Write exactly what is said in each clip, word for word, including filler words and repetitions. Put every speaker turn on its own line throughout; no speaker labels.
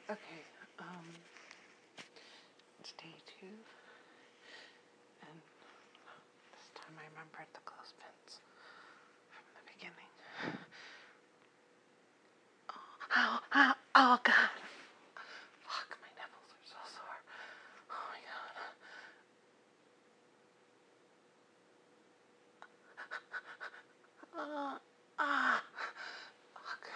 Okay, um, it's day two, and this time I remembered the clothespins from the beginning. Oh, oh, oh, oh God. Fuck, my nipples are so sore. Oh my God. Uh, ah, fuck.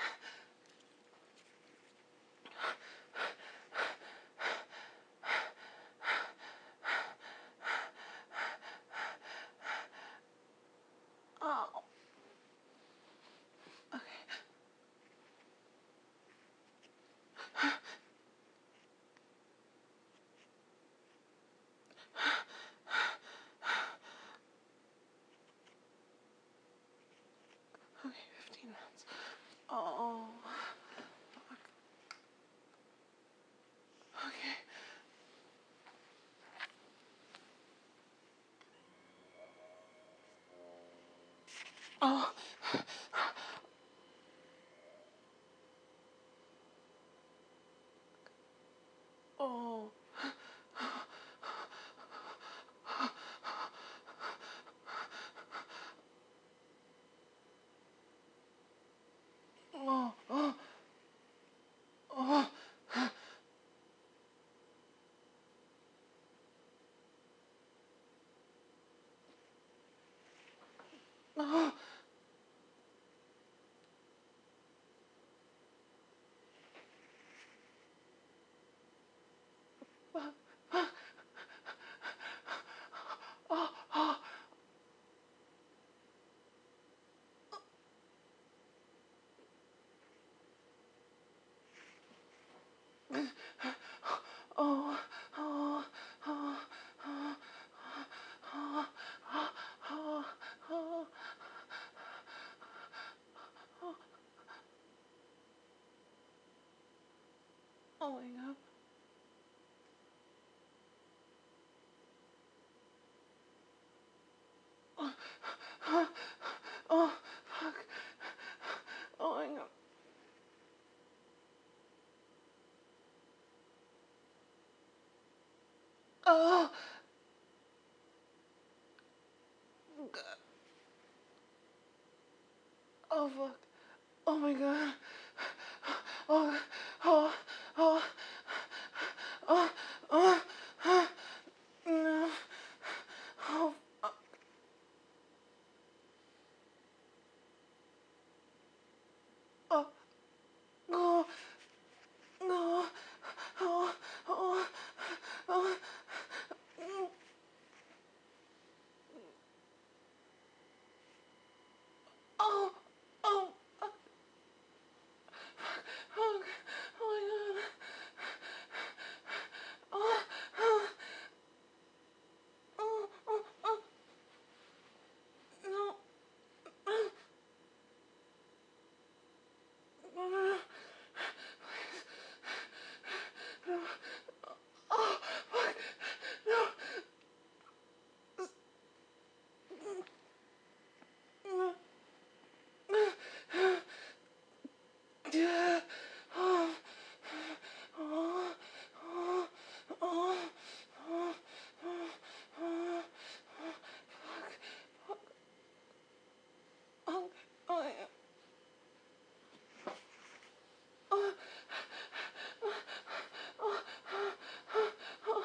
Oh. Okay. Okay, fifteen minutes. Oh. Fuck. Okay. Oh. Oh. Oh. Oh. Oh. Oh. Oh. Oh. Oh, oh, oh, oh, oh, oh, oh, oh, oh my God. Oh, oh, oh, fuck. Oh my God. Oh, God. Oh, fuck. Oh my God. Oh, oh, oh, oh, oh, oh, no. Oh, oh, oh, no. Oh, oh, oh, mm, oh, oh, oh, oh, oh my God. Oh, oh, oh, oh, oh, no. No, no, no. No. Oh, fuck. No. No. Yeah. Oh, oh, oh, oh, oh, oh, fuck, fuck. Oh, oh, yeah. Oh, oh, oh, oh,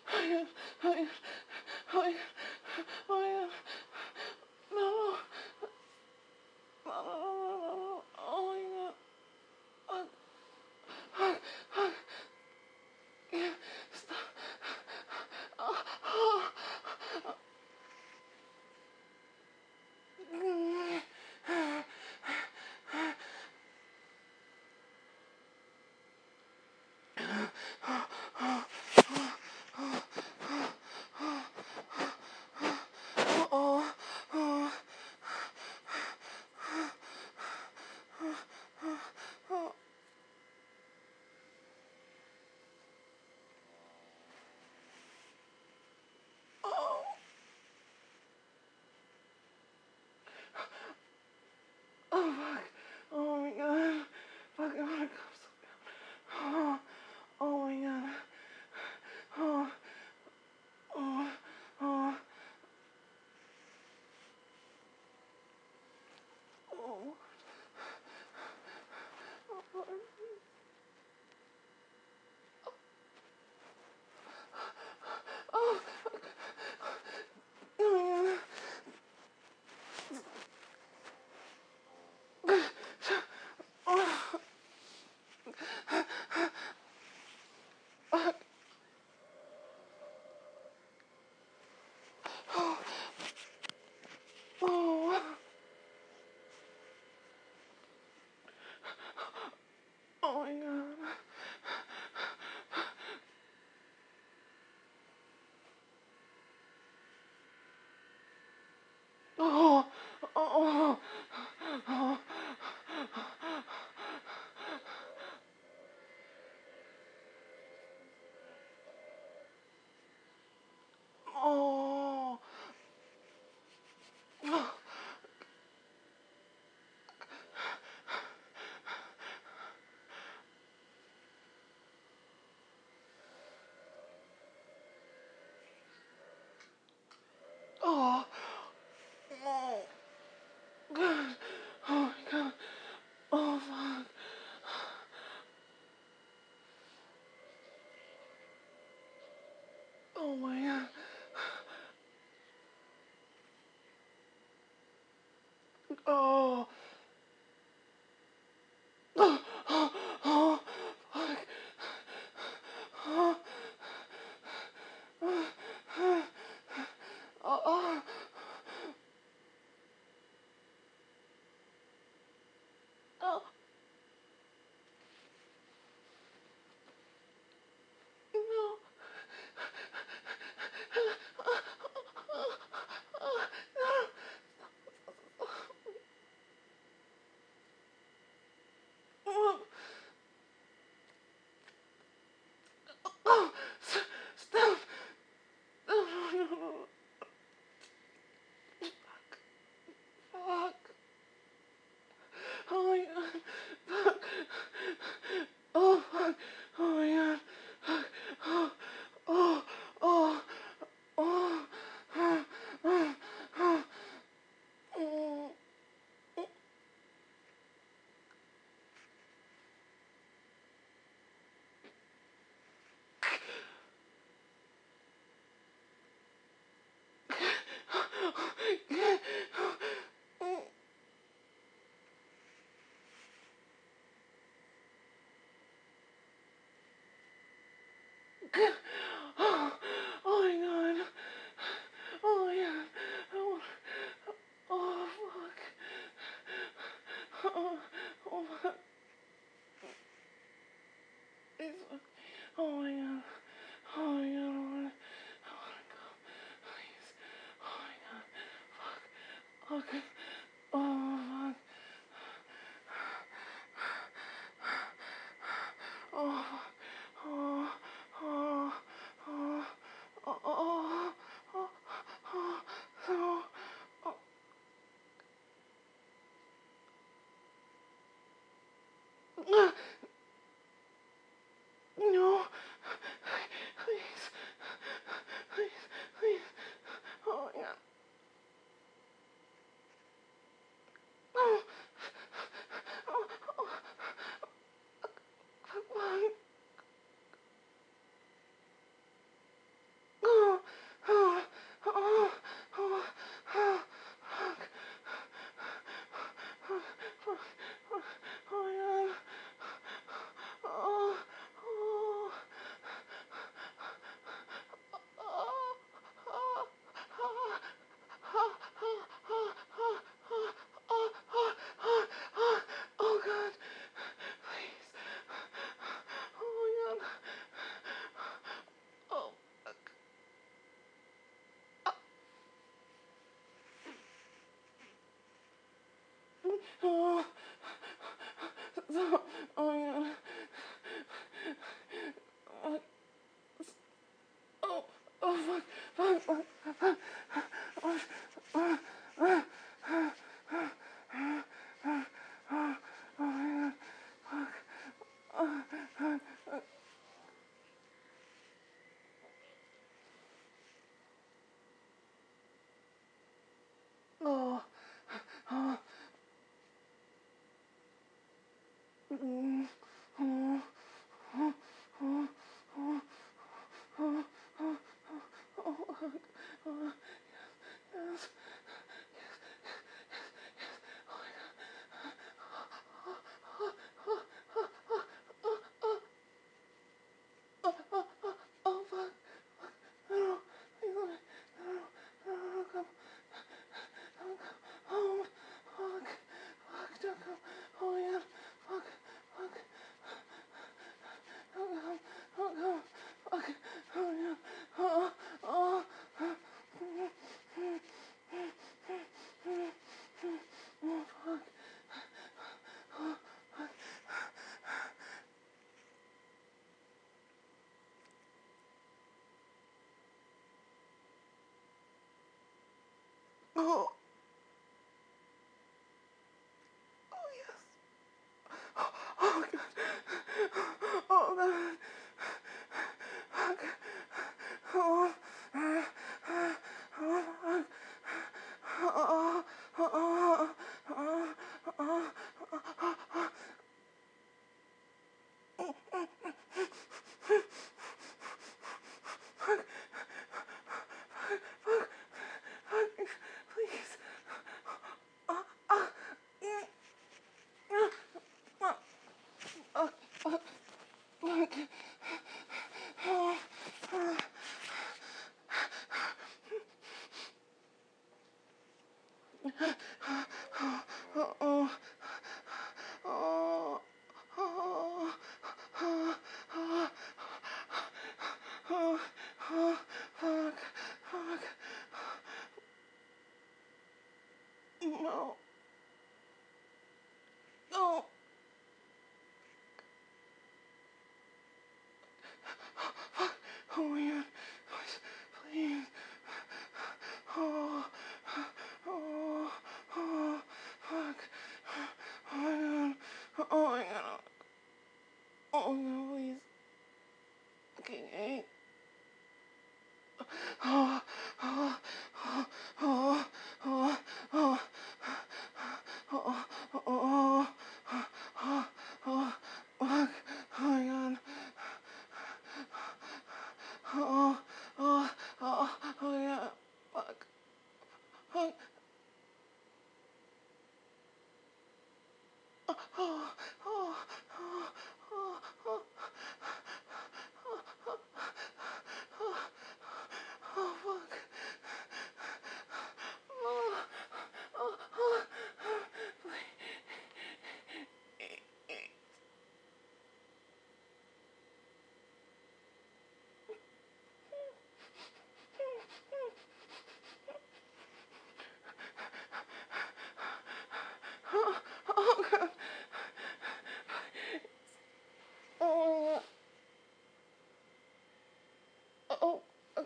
Oh, yeah. Oh, yeah. Oh, yeah. No. No, no, no, no, no. Oh, yeah. Hug. Hug. Hug. Yeah. Stop. Oh, oh. Oh, oh. Oh. Oh, fuck. Oh, my God. Fuck, I wanna come so bad. Oh, oh, my God. Oh, oh, oh. Oh. Oh, oh, my God. Oh, fuck. Oh, oh, my God. Oh, oh, oh, oh, oh. Oh, oh, God. Oh, my God. Oh, fuck. Oh, my God. Oh, oh, oh, oh, fuck. Oh, oh, oh, oh. Oh, no. Oh, oh, s- stop. No, no, no, no. Fuck. Oh, my God. Fuck. Oh, fuck. Oh, my God. Fuck. Oh, oh, oh, oh, oh, oh, oh. Mm. Oh, oh my God. Oh my God. Oh, oh fuck. Oh, oh fuck. It's, oh my God. Oh my God. I wanna, I wanna go. Please. Oh my God. Fuck. Okay. Oh fuck. Oh fuck. Oh, oh, oh, oh, oh, oh, oh, oh, oh. No, please, please, please. Oh my God. Oh, oh, oh, oh. Stop. Oh my god. Oh, oh, oh fuck, fuck, fuck, fuck. Oh, oh, oh, oh, oh, oh, oh, oh, oh my god. Fuck. Oh, oh, oh. Oh, oh, mm, oh, oh, oh, oh, oh, oh, oh, oh, oh, yes, oh, oh, oh, oh, fuck, no, no, no, no, no, come, don't come, oh, fuck, fuck, don't come, oh my god, fuck, fuck, don't come, don't come, fuck, oh my god, oh, oh, oh, oh, fuck, oh, fuck, oh, oh yes, oh god, oh god, fuck, oh, uh, uh, oh, fuck, oh, oh, oh, oh, oh, oh, please, oh, oh, yeah, yeah, oh, oh, fuck, fuck, oh, oh, oh, oh, oh, oh, oh, oh, oh, oh, fuck, fuck, no, no, fuck, oh my god, please, please, oh, oh, oh, fuck, oh my god, oh my god, oh my god, please, okay, okay. Oh, oh, oh, oh, oh, oh, oh, oh, oh, oh, oh, fuck, oh my god, oh, oh, oh, oh my god, fuck, fuck, oh, oh, oh, oh, oh, oh, oh, fuck, oh, oh, oh, oh, oh god, oh, oh,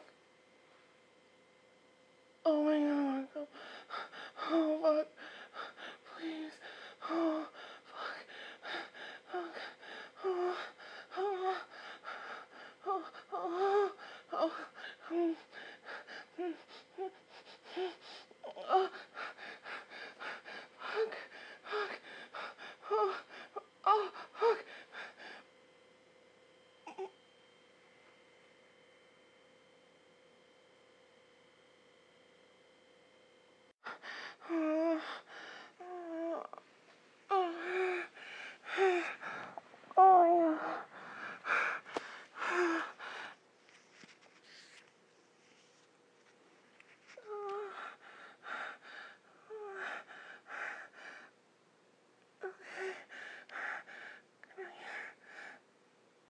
oh my god, oh, oh, fuck, please, oh, fuck, fuck, oh, oh, oh, oh, oh, oh,